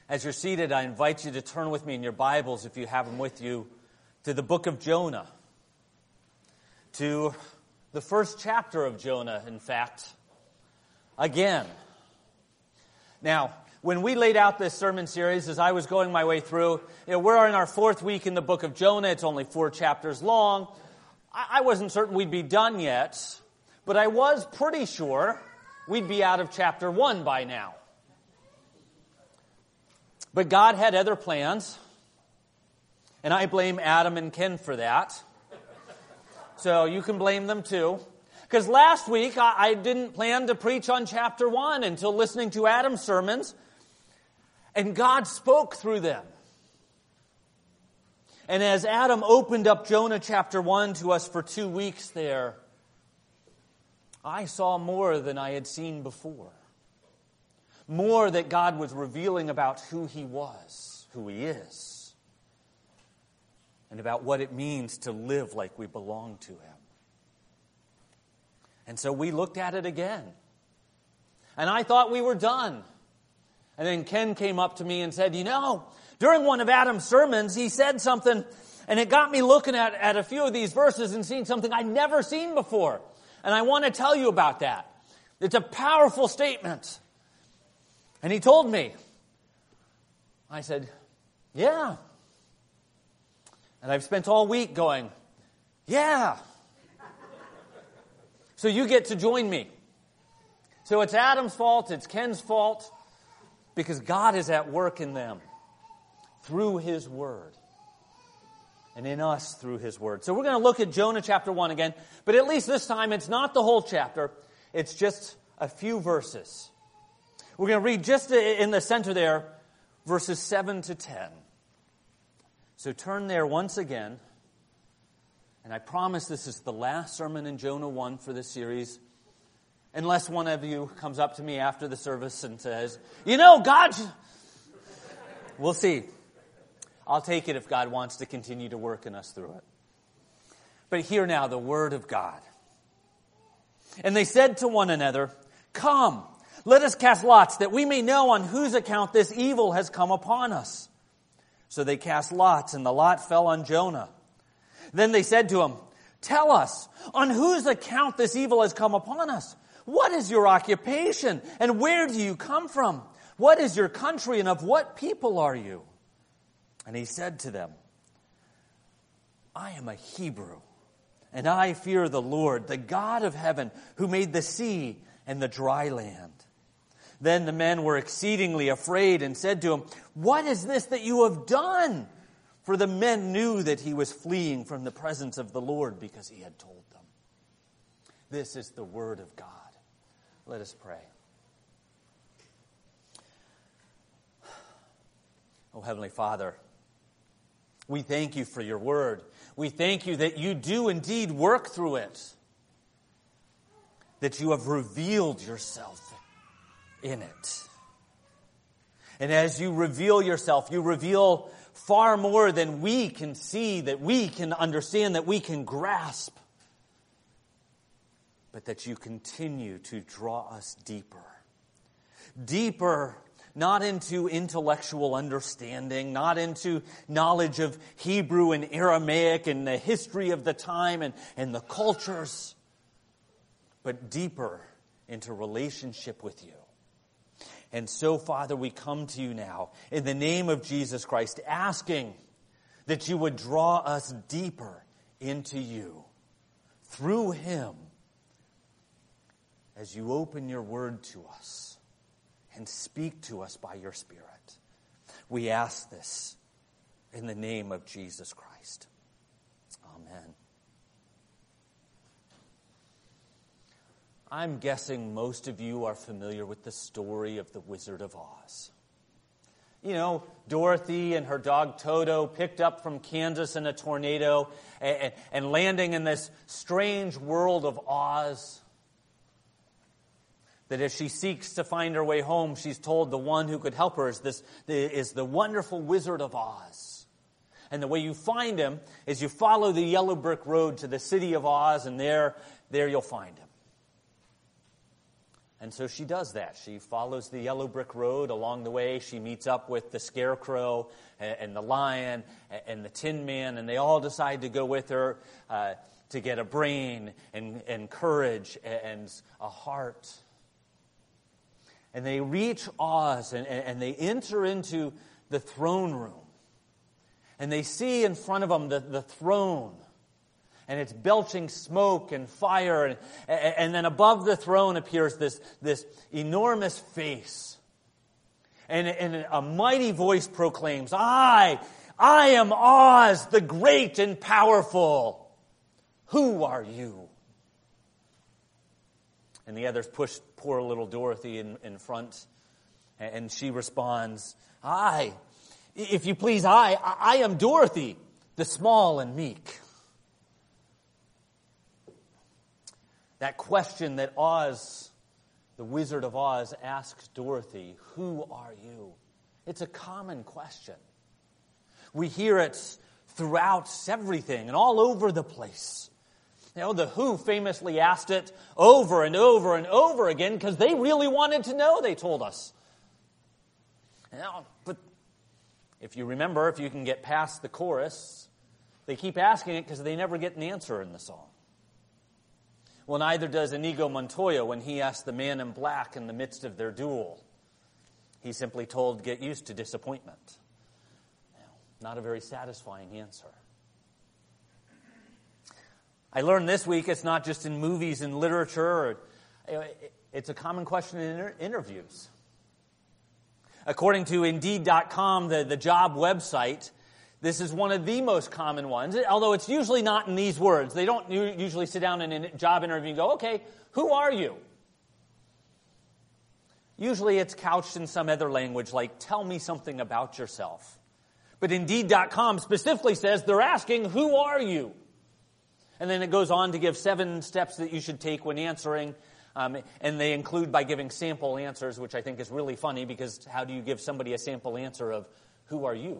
As you're seated, I invite you to turn with me in your Bibles, if you have them with you, to the book of Jonah. To the first chapter of Jonah, in fact. Again. Now, when we laid out this sermon series, as I was going my way through, we're in our fourth week in the book of Jonah. It's only 4 chapters long. I wasn't certain we'd be done yet, but I was pretty sure we'd be out of chapter 1 by now. But God had other plans, and I blame Adam and Ken for that. So you can blame them too. Because last week I didn't plan to preach on chapter 1 until listening to Adam's sermons, and God spoke through them. And as Adam opened up Jonah chapter 1 to us for 2 weeks there, I saw more than I had seen before. More that God was revealing about who He was, who He is, and about what it means to live like we belong to Him. And so we looked at it again. And I thought we were done. And then Ken came up to me and said, during one of Adam's sermons, he said something, and it got me looking at a few of these verses and seeing something I'd never seen before. And I want to tell you about that. It's a powerful statement. And he told me. I said, yeah. And I've spent all week going, yeah. So you get to join me. So it's Adam's fault, it's Ken's fault, because God is at work in them through His Word. And in us through His Word. So we're going to look at Jonah chapter 1 again, but at least this time it's not the whole chapter, it's just a few verses. We're going to read just in the center there, verses 7 to 10. So turn there once again. And I promise this is the last sermon in Jonah 1 for this series. Unless one of you comes up to me after the service and says, God... We'll see. I'll take it if God wants to continue to work in us through it. But hear now the word of God. And they said to one another, "Come, let us cast lots, that we may know on whose account this evil has come upon us." So they cast lots, and the lot fell on Jonah. Then they said to him, "Tell us, on whose account this evil has come upon us? What is your occupation, and where do you come from? What is your country, and of what people are you?" And he said to them, "I am a Hebrew, and I fear the Lord, the God of heaven, who made the sea and the dry land." Then the men were exceedingly afraid and said to him, "What is this that you have done?" For the men knew that he was fleeing from the presence of the Lord because he had told them. This is the word of God. Let us pray. Oh, Heavenly Father, we thank you for your word. We thank you that you do indeed work through it. That you have revealed yourself in it. And as you reveal yourself, you reveal far more than we can see, that we can understand, that we can grasp. But that you continue to draw us deeper. Deeper, not into intellectual understanding, not into knowledge of Hebrew and Aramaic and the history of the time and the cultures, but deeper into relationship with you. And so, Father, we come to you now in the name of Jesus Christ, asking that you would draw us deeper into you through Him as you open your word to us and speak to us by your Spirit. We ask this in the name of Jesus Christ. Amen. I'm guessing most of you are familiar with the story of the Wizard of Oz. Dorothy and her dog Toto picked up from Kansas in a tornado and landing in this strange world of Oz. That as she seeks to find her way home, she's told the one who could help her is the wonderful Wizard of Oz. And the way you find him is you follow the yellow brick road to the city of Oz, and there you'll find him. And so she does that. She follows the yellow brick road. Along the way, she meets up with the Scarecrow and the Lion and the Tin Man, and they all decide to go with her to get a brain and courage and a heart. And they reach Oz, and they enter into the throne room. And they see in front of them the throne. And it's belching smoke and fire. And then above the throne appears this enormous face. And a mighty voice proclaims, I am Oz, the great and powerful. Who are you? And the others push poor little Dorothy in front. And she responds, if you please, I am Dorothy, the small and meek. That question that Oz, the Wizard of Oz, asks Dorothy, who are you? It's a common question. We hear it throughout everything and all over the place. You know, the Who famously asked it over and over and over again because they really wanted to know, they told us. But if you remember, if you can get past the chorus, they keep asking it because they never get an answer in the song. Well, neither does Inigo Montoya when he asked the man in black in the midst of their duel. He's simply told, get used to disappointment. Not a very satisfying answer. I learned this week it's not just in movies and literature. It's a common question in interviews. According to Indeed.com, the job website, this is one of the most common ones, although it's usually not in these words. They don't usually sit down in a job interview and go, okay, who are you? Usually it's couched in some other language like, tell me something about yourself. But Indeed.com specifically says they're asking, who are you? And then it goes on to give 7 steps that you should take when answering. And they include by giving sample answers, which I think is really funny because how do you give somebody a sample answer of, who are you?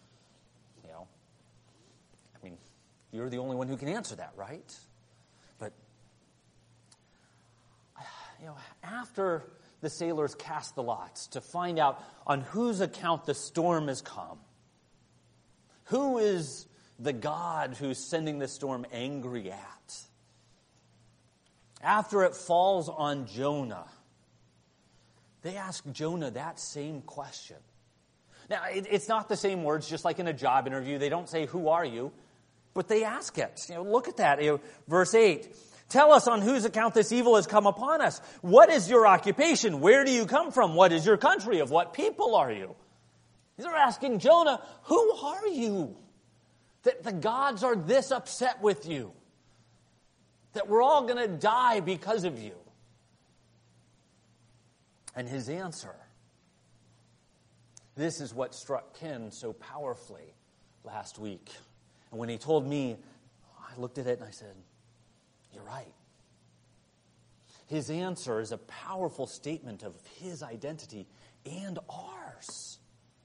You're the only one who can answer that, right? But, after the sailors cast the lots to find out on whose account the storm has come, who is the God who's sending the storm angry at? After it falls on Jonah, they ask Jonah that same question. Now, it's not the same words, just like in a job interview. They don't say, who are you? But they ask it. Look at that. Verse 8. Tell us on whose account this evil has come upon us. What is your occupation? Where do you come from? What is your country? Of what people are you? They're asking Jonah, who are you? That the gods are this upset with you. That we're all going to die because of you. And his answer. This is what struck Ken so powerfully last week. And when he told me, I looked at it and I said, you're right. His answer is a powerful statement of his identity and ours.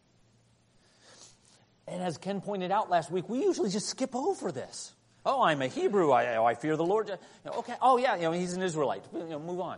And as Ken pointed out last week, we usually just skip over this. Oh, I'm a Hebrew. I fear the Lord. Okay. Oh, yeah. He's an Israelite. Move on.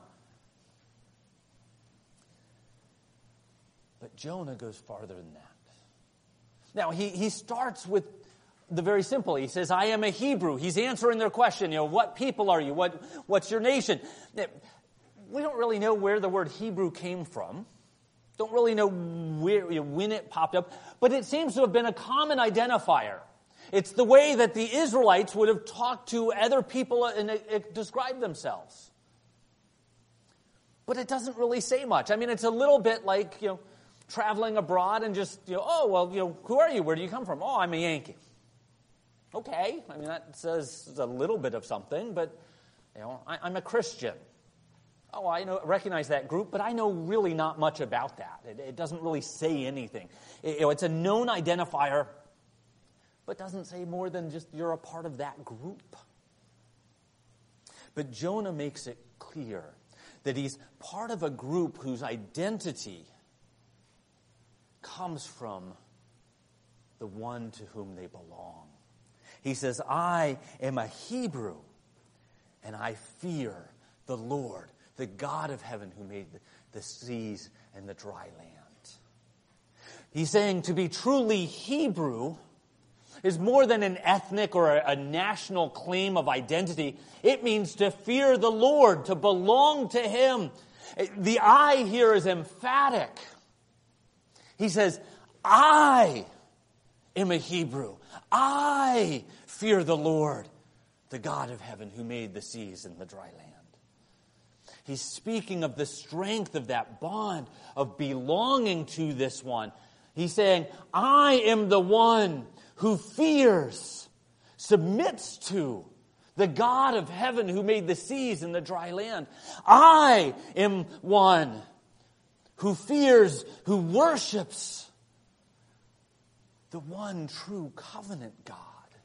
But Jonah goes farther than that. Now, he starts with the very simple. He says, I am a Hebrew. He's answering their question. What people are you? What's your nation? We don't really know where the word Hebrew came from. Don't really know when it popped up. But it seems to have been a common identifier. It's the way that the Israelites would have talked to other people and described themselves. But it doesn't really say much. I mean, it's a little bit like, traveling abroad and just, who are you? Where do you come from? Oh, I'm a Yankee. Okay, I mean, that says a little bit of something, but, I'm a Christian. Oh, I recognize that group, but I know really not much about that. It doesn't really say anything. It's a known identifier, but doesn't say more than just you're a part of that group. But Jonah makes it clear that he's part of a group whose identity comes from the one to whom they belong. He says, I am a Hebrew, and I fear the Lord, the God of heaven who made the seas and the dry land. He's saying to be truly Hebrew is more than an ethnic or a national claim of identity. It means to fear the Lord, to belong to Him. The I here is emphatic. He says, I am a Hebrew. I fear the Lord, the God of heaven who made the seas and the dry land. He's speaking of the strength of that bond of belonging to this one. He's saying, I am the one who fears, submits to the God of heaven who made the seas and the dry land. I am one who fears, who worships the one true covenant God.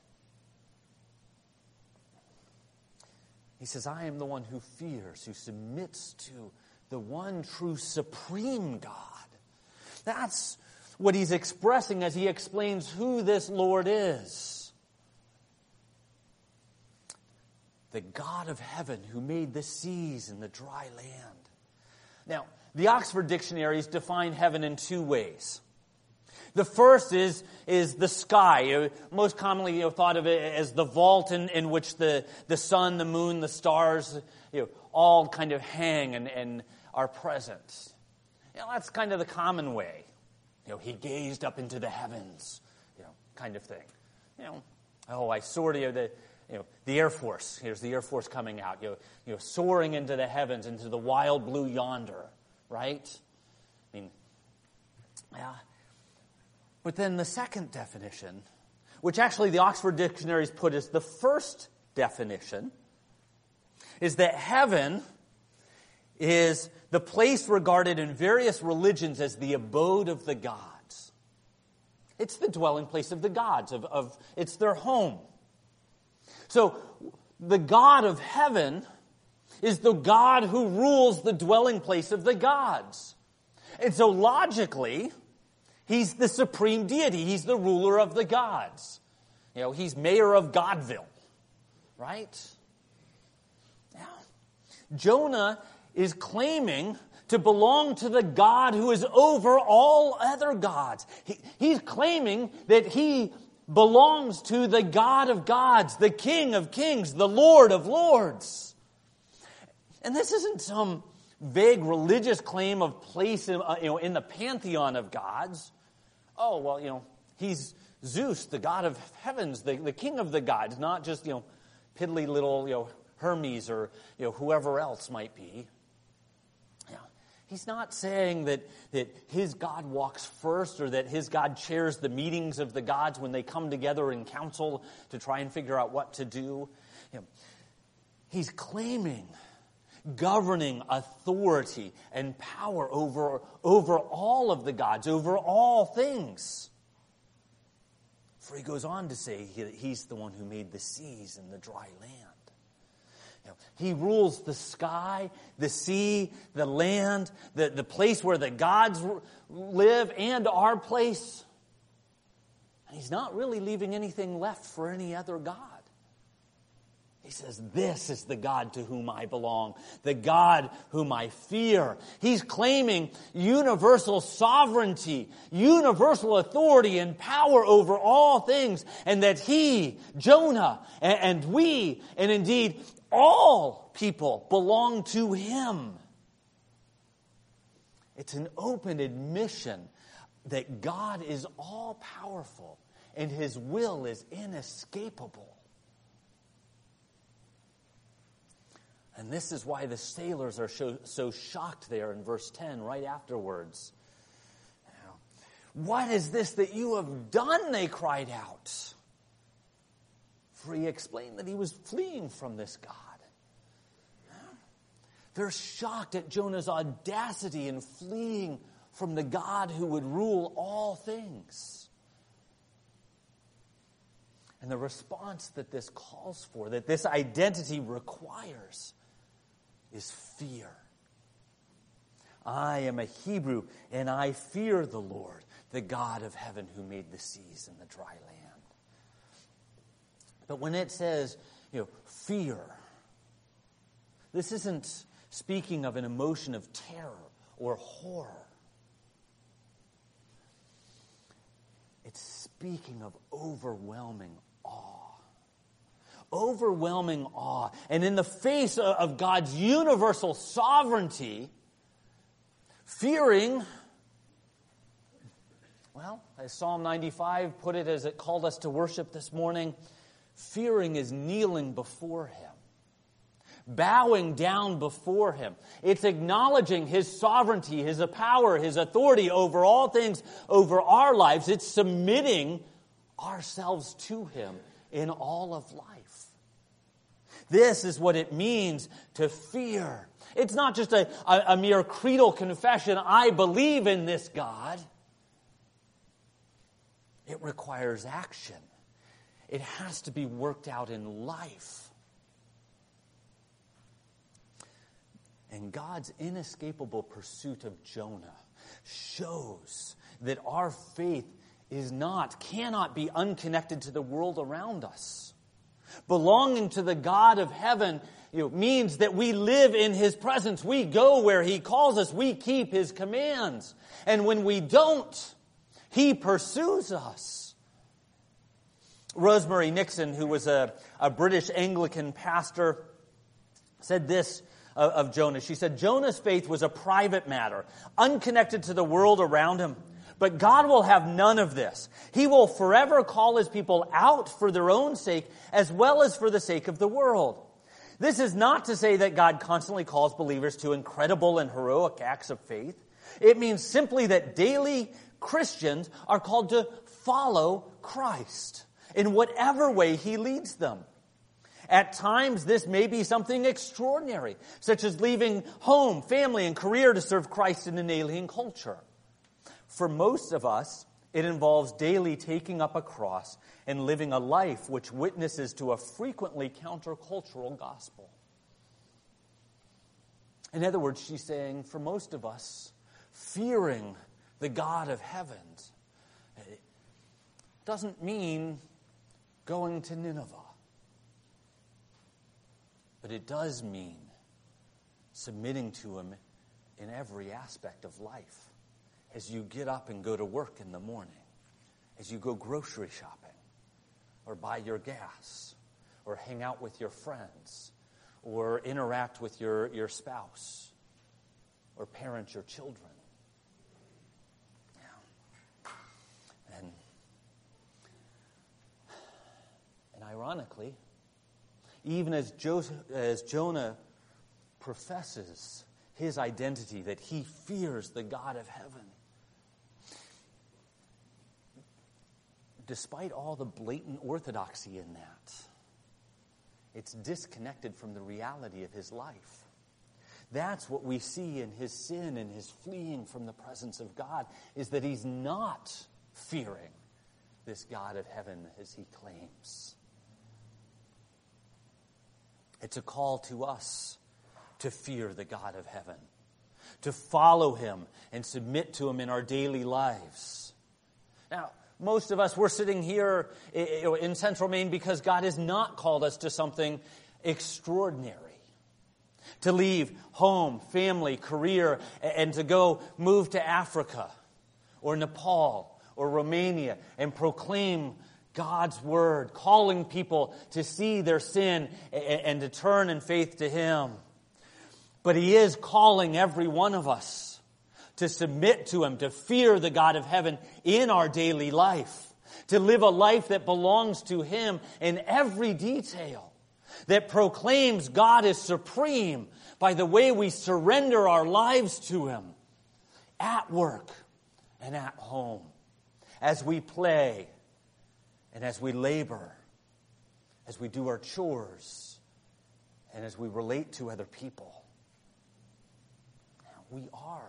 He says, I am the one who fears, who submits to the one true supreme God. That's what he's expressing as he explains who this Lord is. The God of heaven who made the seas and the dry land. Now, the Oxford dictionaries define heaven in two ways. The first is the sky. Most commonly thought of it as the vault in which the sun, the moon, the stars, all kind of hang and are present. That's kind of the common way. He gazed up into the heavens, kind of thing. I saw the Air Force. Here's the Air Force coming out, soaring into the heavens, into the wild blue yonder, right? I mean, yeah. But then the second definition, which actually the Oxford dictionaries put as the first definition, is that heaven is the place regarded in various religions as the abode of the gods. It's the dwelling place of the gods, it's their home. So the God of heaven is the God who rules the dwelling place of the gods. And so logically, He's the supreme deity. He's the ruler of the gods. He's mayor of Godville, right? Now, Jonah is claiming to belong to the God who is over all other gods. He's claiming that he belongs to the God of gods, the King of kings, the Lord of lords. And this isn't some vague religious claim of place in the pantheon of gods. Oh, well, he's Zeus, the god of heavens, the king of the gods, not just, piddly little, Hermes or, whoever else might be. He's not saying that his God walks first or that his God chairs the meetings of the gods when they come together in council to try and figure out what to do. He's claiming governing authority and power over all of the gods, over all things. For he goes on to say that he's the one who made the seas and the dry land. He rules the sky, the sea, the land, the place where the gods live, and our place. And he's not really leaving anything left for any other god. He says, this is the God to whom I belong, the God whom I fear. He's claiming universal sovereignty, universal authority and power over all things, and that he, Jonah, and we, and indeed all people belong to him. It's an open admission that God is all-powerful and his will is inescapable. And this is why the sailors are so shocked there in verse 10, right afterwards. What is this that you have done? They cried out. For he explained that he was fleeing from this God. They're shocked at Jonah's audacity in fleeing from the God who would rule all things. And the response that this calls for, that this identity requires, is fear. I am a Hebrew, and I fear the Lord, the God of heaven who made the seas and the dry land. But when it says, fear, this isn't speaking of an emotion of terror or horror. It's speaking of overwhelming awe. Overwhelming awe. And in the face of God's universal sovereignty, fearing, well, as Psalm 95 put it as it called us to worship this morning, fearing is kneeling before Him. Bowing down before Him. It's acknowledging His sovereignty, His power, His authority over all things, over our lives. It's submitting ourselves to Him in all of life. This is what it means to fear. It's not just a mere creedal confession, I believe in this God. It requires action. It has to be worked out in life. And God's inescapable pursuit of Jonah shows that our faith cannot be unconnected to the world around us. Belonging to the God of heaven means that we live in His presence. We go where He calls us. We keep His commands. And when we don't, He pursues us. Rosemary Nixon, who was a British Anglican pastor, said this of Jonah. She said, Jonah's faith was a private matter, unconnected to the world around him. But God will have none of this. He will forever call His people out for their own sake, as well as for the sake of the world. This is not to say that God constantly calls believers to incredible and heroic acts of faith. It means simply that daily Christians are called to follow Christ in whatever way He leads them. At times, this may be something extraordinary, such as leaving home, family, and career to serve Christ in an alien culture. For most of us, it involves daily taking up a cross and living a life which witnesses to a frequently countercultural gospel. In other words, she's saying, for most of us, fearing the God of heavens doesn't mean going to Nineveh. But it does mean submitting to Him in every aspect of life. As you get up and go to work in the morning, as you go grocery shopping, or buy your gas, or hang out with your friends, or interact with your spouse, or parent your children. And ironically, even as Jonah professes his identity, that he fears the God of heaven, despite all the blatant orthodoxy in that, it's disconnected from the reality of his life. That's what we see in his sin and his fleeing from the presence of God, is that he's not fearing this God of heaven as he claims. It's a call to us to fear the God of heaven, to follow Him and submit to Him in our daily lives. Now, most of us, we're sitting here in Central Maine because God has not called us to something extraordinary. To leave home, family, career, and to go move to Africa or Nepal or Romania and proclaim God's Word, calling people to see their sin and to turn in faith to Him. But He is calling every one of us to submit to Him, to fear the God of heaven in our daily life, to live a life that belongs to Him in every detail, that proclaims God is supreme by the way we surrender our lives to Him at work and at home, as we play, and as we labor, as we do our chores, and as we relate to other people. Now,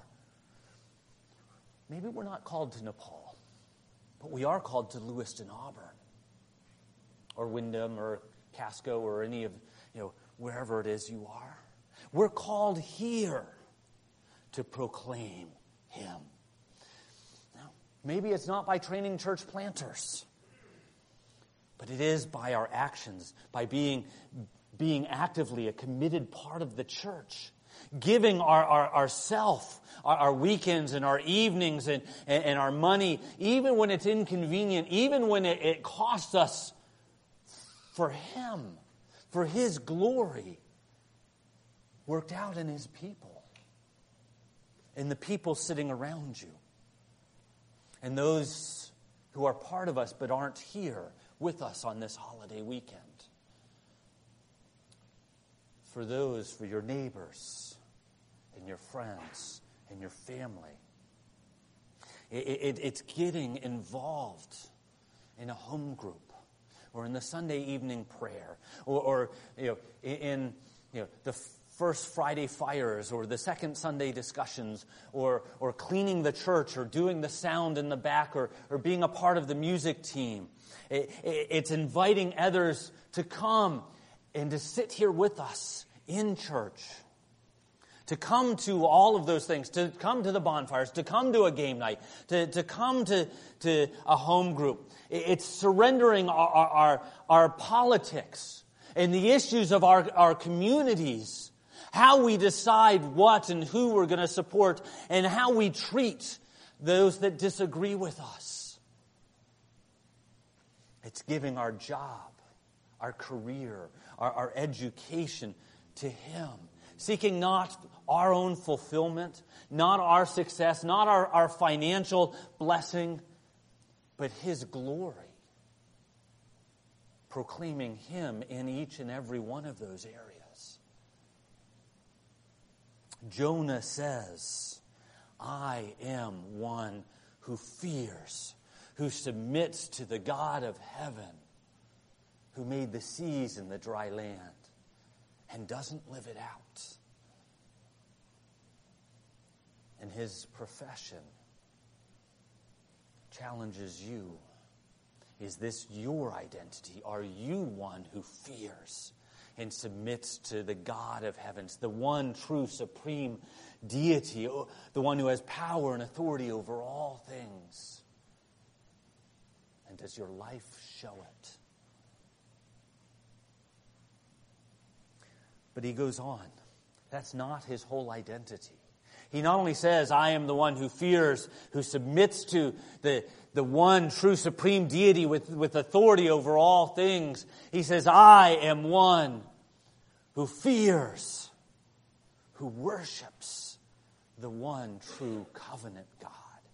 maybe we're not called to Nepal, but we are called to Lewiston, Auburn, or Wyndham, or Casco, or any of, wherever it is you are. We're called here to proclaim Him. Now, maybe it's not by training church planters, but it is by our actions, by being actively a committed part of the church, Giving ourself, our weekends and our evenings and our money, even when it's inconvenient, even when it costs us, for Him, for His glory, worked out in His people, in the people sitting around you, and those who are part of us but aren't here with us on this holiday weekend. For those, for your neighbors and your friends and your family. It's getting involved in a home group, or in the Sunday evening prayer, or in the first Friday fires, or the second Sunday discussions, or cleaning the church, or doing the sound in the back, or being a part of the music team. It's inviting others to come and to sit here with us in church, to come to all of those things, to come to the bonfires, to come to a game night, to come to a home group. It's surrendering our politics and the issues of our communities, how we decide what and who we're going to support, and how we treat those that disagree with us. It's giving our job, our career, our education to Him, seeking not our own fulfillment, not our success, not our financial blessing, but His glory. Proclaiming Him in each and every one of those areas. Jonah says, I am one who fears, who submits to the God of heaven, who made the seas and the dry land, and doesn't live it out. And his profession challenges you. Is this your identity? Are you one who fears and submits to the God of heavens, the one true supreme deity, the one who has power and authority over all things? And does your life show it? But he goes on. That's not his whole identity. He not only says, I am the one who fears, who submits to the one true supreme deity with authority over all things. He says, I am one who fears, who worships the one true covenant God.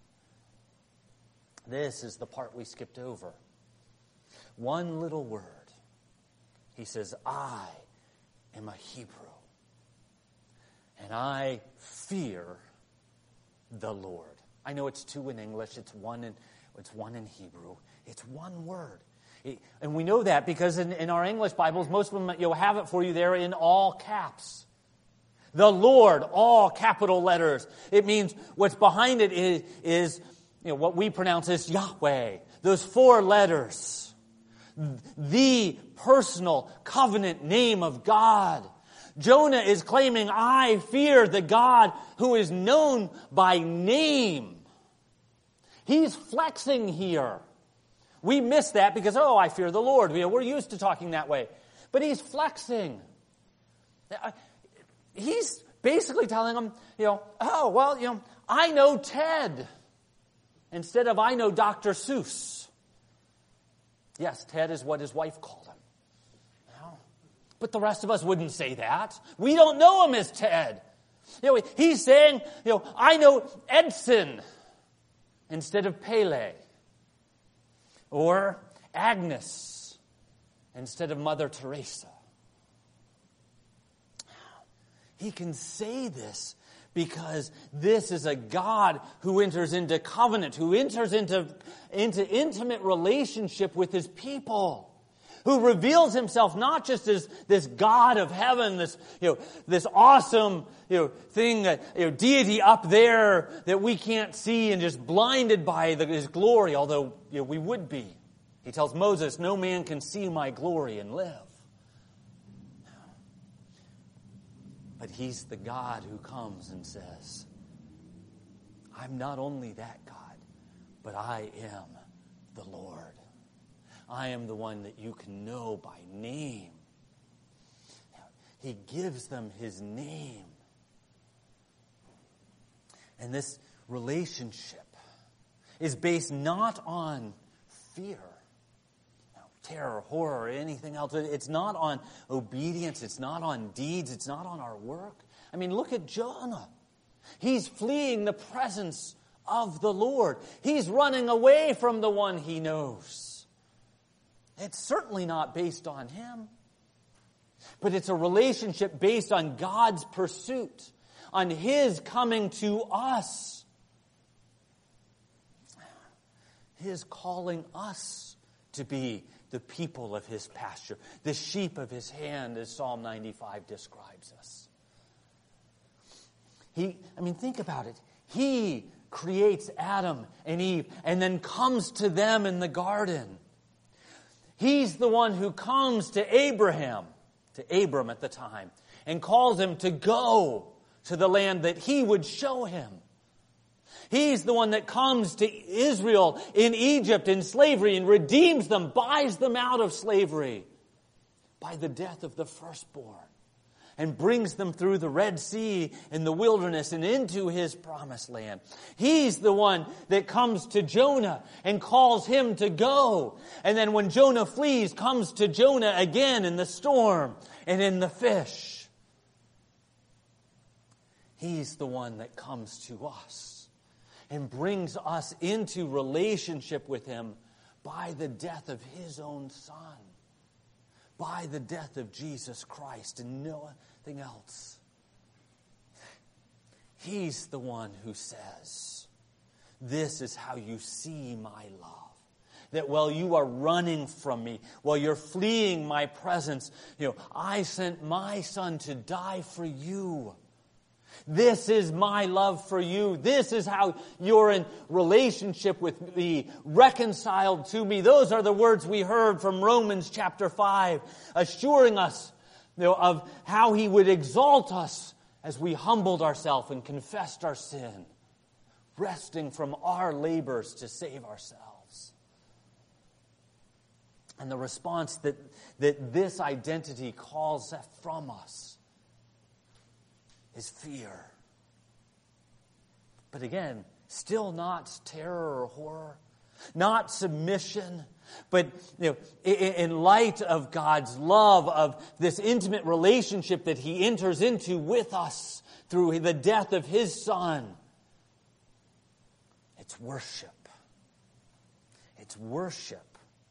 This is the part we skipped over. One little word. He says, I am a Hebrew. And I fear the Lord. I know it's two in English, it's one in Hebrew. It's one word. And we know that because in our English Bibles, most of them you'll have it for you there in all caps. The Lord, all capital letters. It means what's behind it is what we pronounce as Yahweh. Those four letters. The personal covenant name of God. Jonah is claiming, I fear the God who is known by name. He's flexing here. We miss that because, I fear the Lord. We're used to talking that way. But he's flexing. He's basically telling them, I know Ted instead of I know Dr. Seuss. Yes, Ted is what his wife called him. But the rest of us wouldn't say that. We don't know him as Ted. He's saying, I know Edson instead of Pele. Or Agnes instead of Mother Teresa. He can say this because this is a God who enters into covenant, who enters into intimate relationship with his people. Who reveals himself not just as this God of heaven, this awesome thing, deity up there that we can't see and just blinded by his glory, although we would be. He tells Moses, no man can see my glory and live. But he's the God who comes and says, I'm not only that God, but I am the Lord. I am the one that you can know by name. He gives them his name. And this relationship is based not on fear, terror, horror, or anything else. It's not on obedience. It's not on deeds. It's not on our work. I mean, look at Jonah. He's fleeing the presence of the Lord. He's running away from the one he knows. It's certainly not based on him. But it's a relationship based on God's pursuit, on His coming to us, His calling us to be the people of His pasture, the sheep of His hand, as Psalm 95 describes us. Think about it. He creates Adam and Eve and then comes to them in the garden. He's the one who comes to Abram at the time, and calls him to go to the land that He would show him. He's the one that comes to Israel in Egypt in slavery and redeems them, buys them out of slavery by the death of the firstborn, and brings them through the Red Sea and the wilderness and into His promised land. He's the one that comes to Jonah and calls him to go. And then when Jonah flees, comes to Jonah again in the storm and in the fish. He's the one that comes to us and brings us into relationship with Him by the death of His own Son, by the death of Jesus Christ and nothing else. He's the one who says, "This is how you see my love. That while you are running from me, while you're fleeing my presence, I sent my Son to die for you. This is my love for you. This is how you're in relationship with me, reconciled to me." Those are the words we heard from Romans chapter 5, assuring us of how He would exalt us as we humbled ourselves and confessed our sin, resting from our labors to save ourselves. And the response that this identity calls from us is fear. But again, still not terror or horror, not submission, but in light of God's love, of this intimate relationship that He enters into with us through the death of His Son. It's worship. It's worship.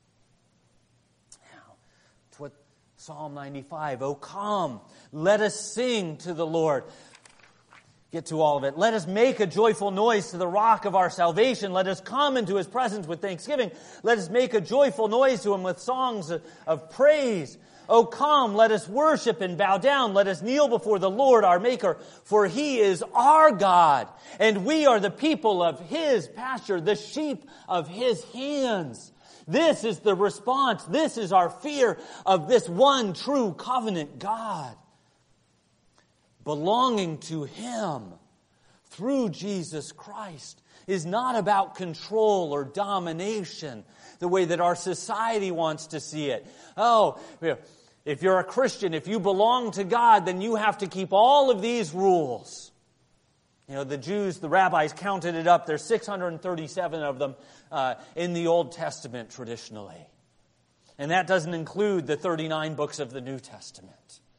Now, it's what Psalm 95, "Oh come, let us sing to the Lord." Get to all of it. "Let us make a joyful noise to the rock of our salvation. Let us come into His presence with thanksgiving. Let us make a joyful noise to Him with songs of praise. Oh come, let us worship and bow down. Let us kneel before the Lord our Maker. For He is our God, and we are the people of His pasture, the sheep of His hands." This is the response. This is our fear of this one true covenant God. Belonging to Him through Jesus Christ is not about control or domination the way that our society wants to see it. Oh, if you're a Christian, if you belong to God, then you have to keep all of these rules. The Jews, the rabbis counted it up. There's 637 of them in the Old Testament traditionally. And that doesn't include the 39 books of the New Testament.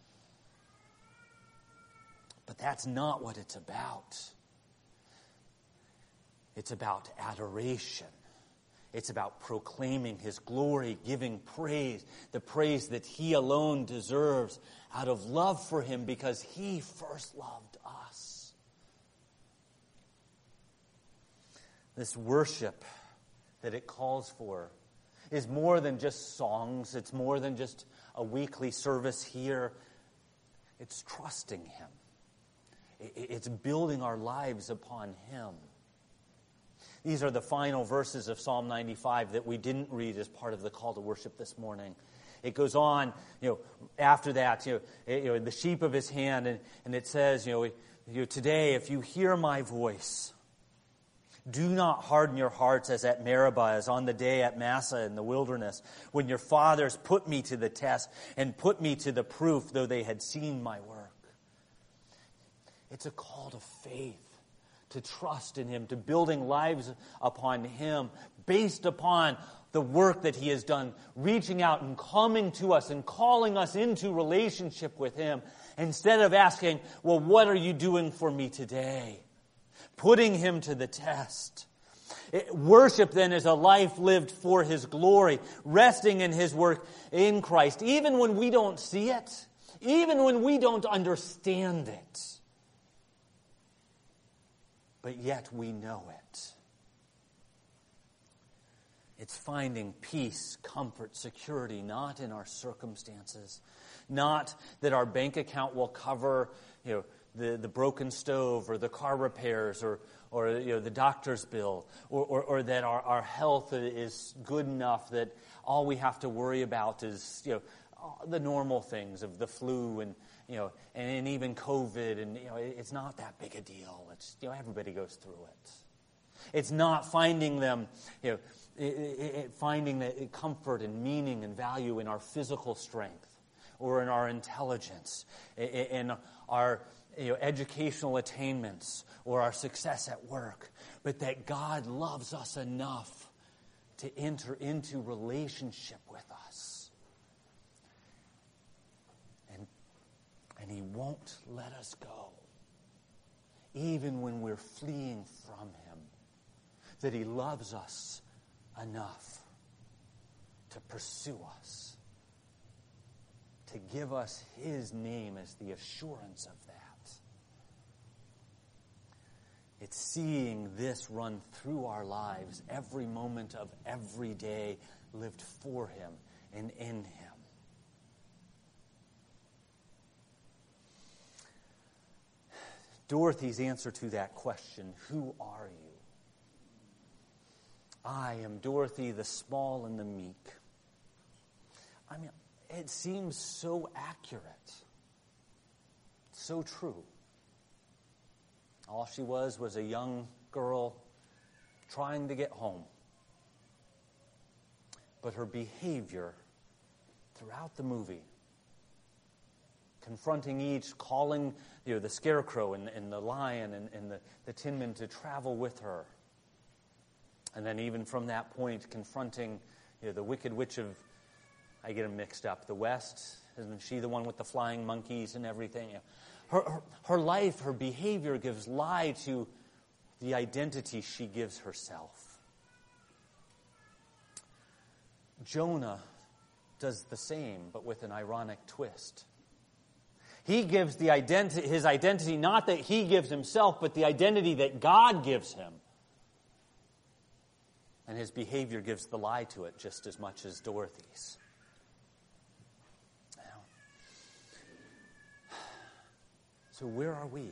But that's not what it's about. It's about adoration. It's about proclaiming His glory, giving praise, the praise that He alone deserves out of love for Him because He first loved us. This worship that it calls for is more than just songs. It's more than just a weekly service here. It's trusting Him. It's building our lives upon Him. These are the final verses of Psalm 95 that we didn't read as part of the call to worship this morning. It goes on, after that, the sheep of His hand, and it says, today, if you hear my voice, do not harden your hearts as at Meribah, as on the day at Massah in the wilderness, when your fathers put me to the test and put me to the proof, though they had seen my work. It's a call to faith, to trust in Him, to building lives upon Him, based upon the work that He has done, reaching out and coming to us and calling us into relationship with Him, instead of asking, well, what are you doing for me today? Putting Him to the test. Worship then is a life lived for His glory, resting in His work in Christ, even when we don't see it, even when we don't understand it. But yet we know it. It's finding peace, comfort, security, not in our circumstances, not that our bank account will cover, the broken stove or the car repairs or the doctor's bill, or that our health is good enough that all we have to worry about is the normal things of the flu and even COVID, and it's not that big a deal. It's everybody goes through it. It's not finding them finding the comfort and meaning and value in our physical strength or in our intelligence, in our educational attainments or our success at work, but that God loves us enough to enter into relationship with us. And He won't let us go, even when we're fleeing from Him, that He loves us enough to pursue us, to give us His name as the assurance of that. It's seeing this run through our lives every moment of every day, lived for Him and in Him. Dorothy's answer to that question, who are you? I am Dorothy, the small and the meek. I mean, it seems so accurate, so true. All she was a young girl trying to get home. But her behavior throughout the movie, confronting each, calling the scarecrow and the lion and the tin man to travel with her, and then even from that point confronting the Wicked Witch of, I get them mixed up, the West, isn't she the one with the flying monkeys and everything? Her life, her behavior gives lie to the identity she gives herself. Jonah does the same, but with an ironic twist. He gives his identity, not that he gives himself, but the identity that God gives him. And his behavior gives the lie to it just as much as Dorothy's. So where are we?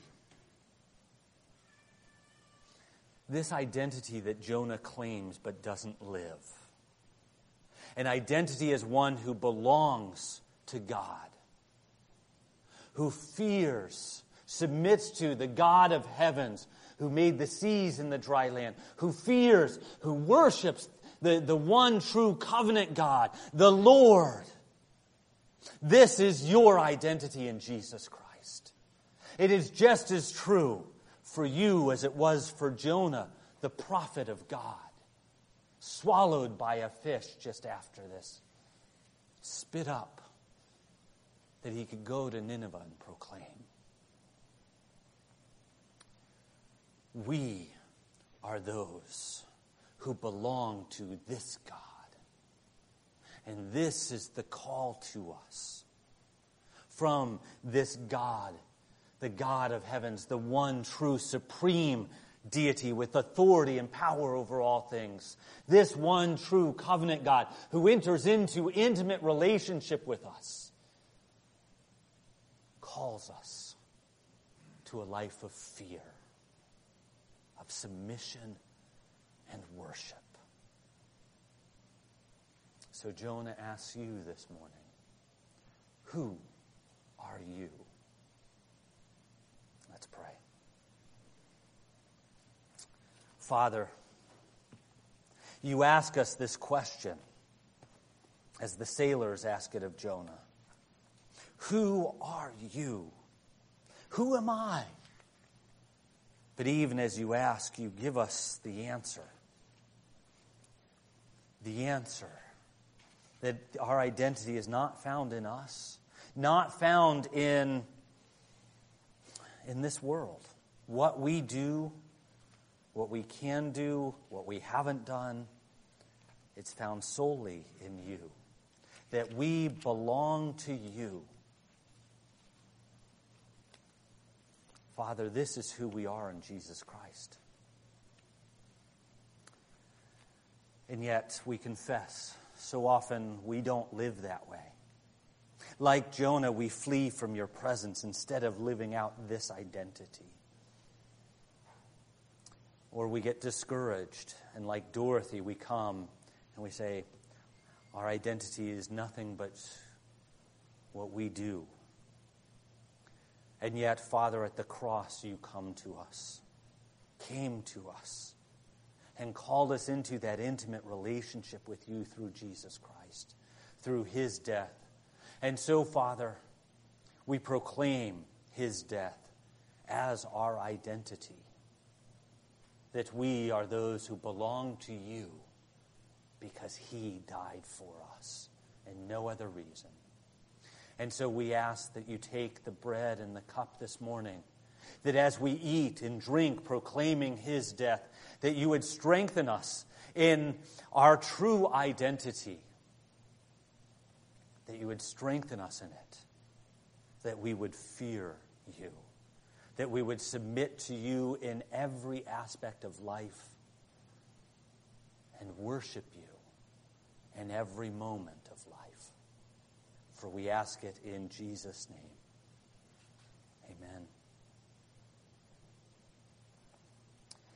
This identity that Jonah claims but doesn't live. An identity as one who belongs to God, who fears, submits to the God of heavens, who made the seas and the dry land, who fears, who worships the one true covenant God, the Lord. This is your identity in Jesus Christ. It is just as true for you as it was for Jonah, the prophet of God, swallowed by a fish just after this, spit up, that he could go to Nineveh and proclaim. We are those who belong to this God. And this is the call to us from this God, the God of heavens, the one true supreme deity with authority and power over all things. This one true covenant God who enters into intimate relationship with us, calls us to a life of fear, of submission and worship. So Jonah asks you this morning, who are you? Let's pray. Father, you ask us this question as the sailors ask it of Jonah. Who are you? Who am I? But even as you ask, you give us the answer. The answer that our identity is not found in us, not found in this world. What we do, what we can do, what we haven't done, it's found solely in you. That we belong to you. Father, this is who we are in Jesus Christ. And yet we confess, so often we don't live that way. Like Jonah, we flee from your presence instead of living out this identity. Or we get discouraged, and like Dorothy, we come and we say, our identity is nothing but what we do. And yet, Father, at the cross, you come to us, came to us, and called us into that intimate relationship with you through Jesus Christ, through his death. And so, Father, we proclaim his death as our identity, that we are those who belong to you because he died for us and no other reason. And so we ask that you take the bread and the cup this morning, that as we eat and drink, proclaiming his death, that you would strengthen us in our true identity, that you would strengthen us in it, that we would fear you, that we would submit to you in every aspect of life and worship you in every moment of life. For we ask it in Jesus' name. Amen.